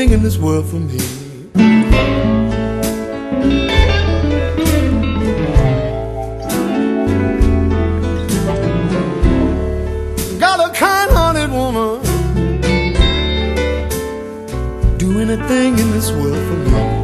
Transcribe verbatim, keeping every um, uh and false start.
anything in this world for me. Got a kind-hearted woman, do anything in this world for me.